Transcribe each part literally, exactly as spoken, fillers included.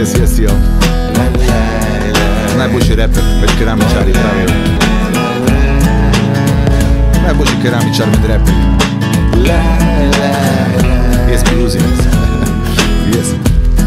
Yes, yes, yo. Najboljši reper med keramičari pravijo. Najboljši keramičar med reperji. Yes, bluesy. Yes.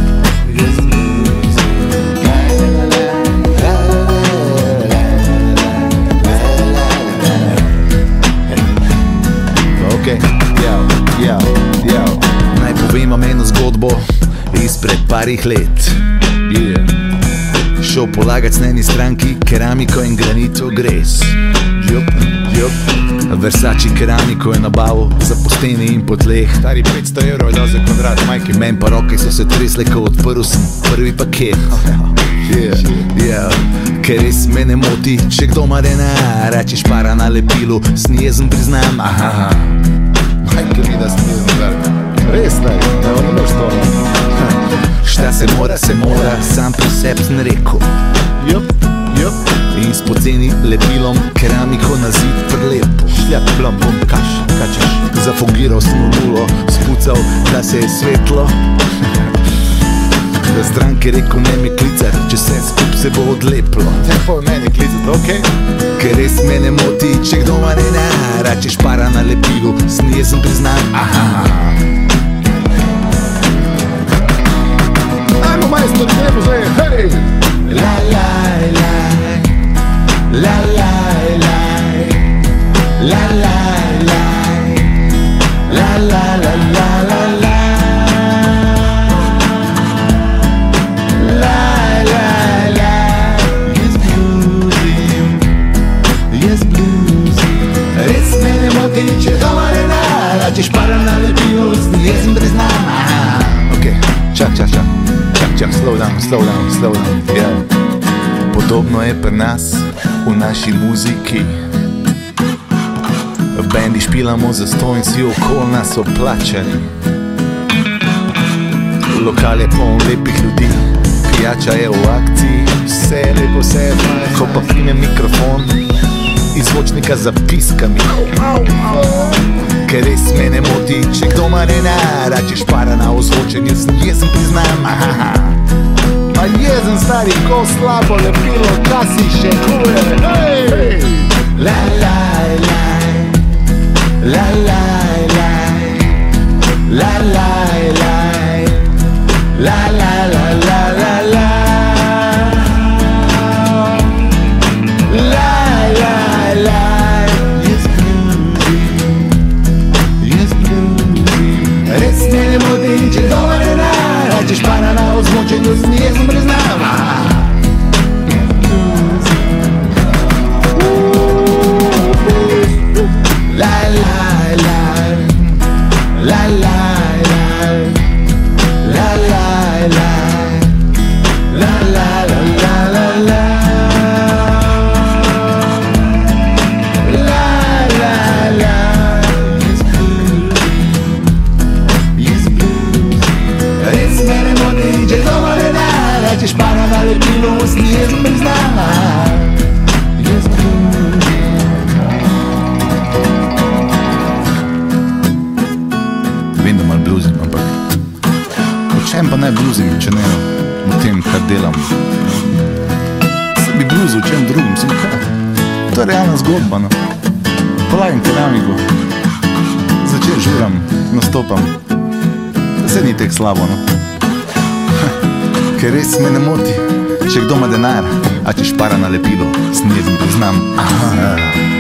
Okay, yo, yo, yo. Naj povem vam eno zgodbo izpred parih let. Yeah. Šel polagat s njeni stranki keramiko in granito gres. Jup, jup. Versace keramiko je nabavil za po steni in po tleh. Stari petsto evrov je dal za kvadrat, majke. Men pa roke so se tresle, ko odprl sem prvi paket. Yeah, yeah. Ker res me ne moti, če kdo ima denar, če špara na lepilu, snijezen priznam. Aha. Majke mi da snijezen verga. Res, daj, da on ne to. Šta se mora, se mora, sam pri sebi sem rekel. Jup, jup. In s poceni lepilom keramiko na zid prelepo. Šljap, plom, bom, kaš, kačeš. Zafogiral sem v nulo, spucal, da se je svetlo. Da stranke rekel ne mi klicar, če se skup se bo odleplo. Ne po meni klicat, okej? Okay. Ker res me ne moti, če kdo ima denar, če špara na lepilu, snijezen priznam. Aha. Ajmo majstor, gremo zdaj, hej! La la la, la la la, la la la, la la la la la la. Če doma ne nara, če špara na lepilu, snijezen priznam. Ok, čak, čak, čak, čak, čak, slow down, slow down, slow down, yeah. Podobno je pri nas, v naši muziki. V bendi špilamo za sto in si okol nas oplačani. Lokal je poln lepih ljudi, pijača je v akciji. Vse je lepo, vse je fajn, ko pa prime mikrofon iz zvočnika za piskami. Ker res me ne moti, če kdo ima denar, če špara na ozvočenju, snijezen priznam. Aha. Ma jezen stari, ko slabo lepilo, kasi še kuje. Hey! La la la, la la la, la la la, la la la la la la. Če doma ne nara, če špara na ozvočenju, snijezen priznam. La la la, la la la, la la la, la la la la la la. Če špara na lepilu, snijezen priznam. Vem, da malo bluzim, ampak o čem pa naj bluzim, če ne o tem, kar delam. Se bi bluzil o čem drugim, sem kaj. To je realna zgodba, no. Polagam keramiko, začel žuram, nastopam. Se ni tek slabo, no. Ker res me ne moti, če kdo ima denar, a če špara na lepilo, snijezen priznam. Aha.